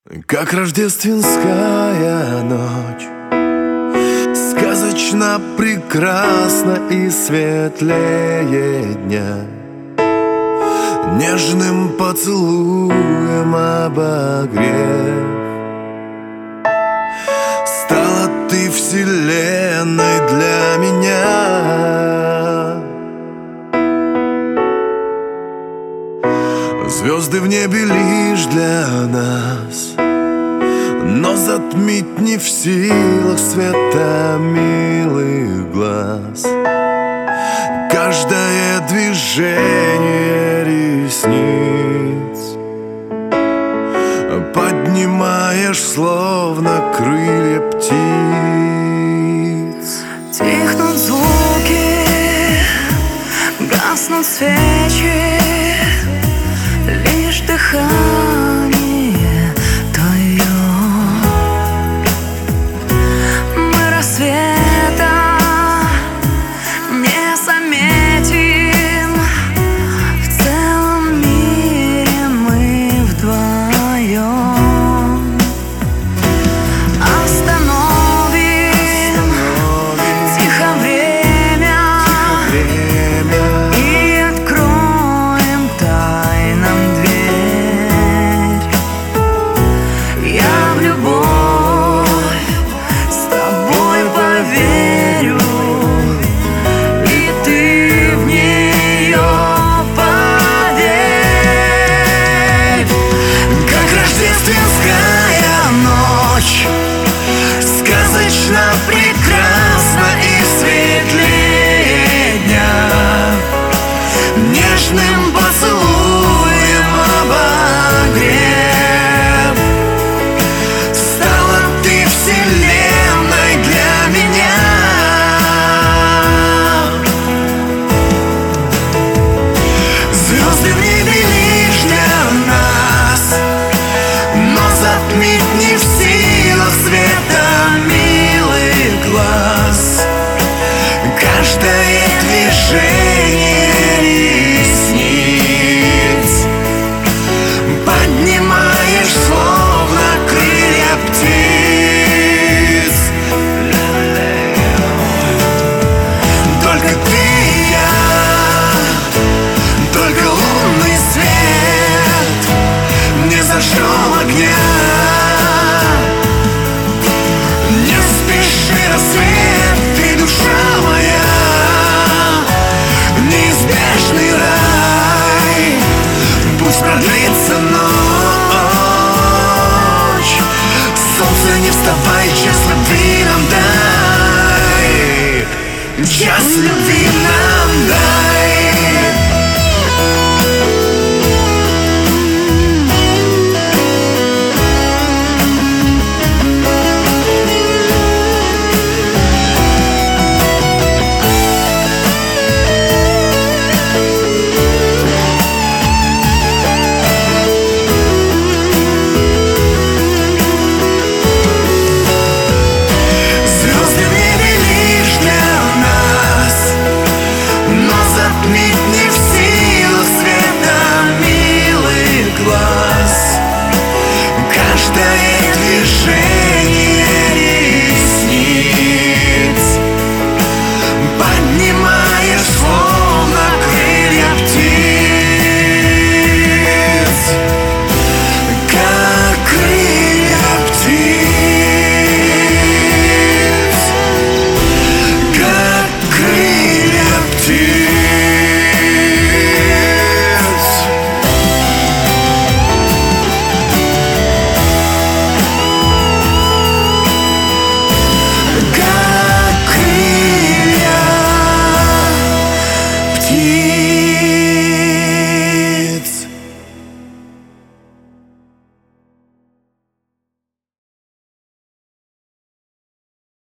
Как рождественская ночь, сказочно прекрасна и светлее дня. Нежным поцелуем обогрев, стала ты вселенной для меня. Звезды в небе лишь для нас, но затмить не в силах света милых глаз. Каждое движение ресниц поднимаешь, словно крылья птиц. Тихнут звуки, гаснут свечи, лишь дыхание твое. Мы рассвета не заметим, в целом мире мы вдвоем. Остановим тихо время и откроем тайнам дверь. Я в любовь с тобой поверю, и ты в нее поверь. Как рождественская ночь, сказочно прекрасна и светлее дня. Нежным поцелуем обогрев, стала ты вселенной для меня. Звезды в небе лишь для нас, но затмить не в силах света милых глаз. Каждое движение ресниц поднимаешь, словно крылья птиц. Только ты и я, только лунный свет, не зажжем огня. Не спеши, рассвет, ты душа моя, неизбежный рай. Пусть продлится ночь, солнце не вставай, час любви нам дай, час любви нам дай. Звезды в небе лишь для нас, но затмить не в силах света милых глаз. Каждое движение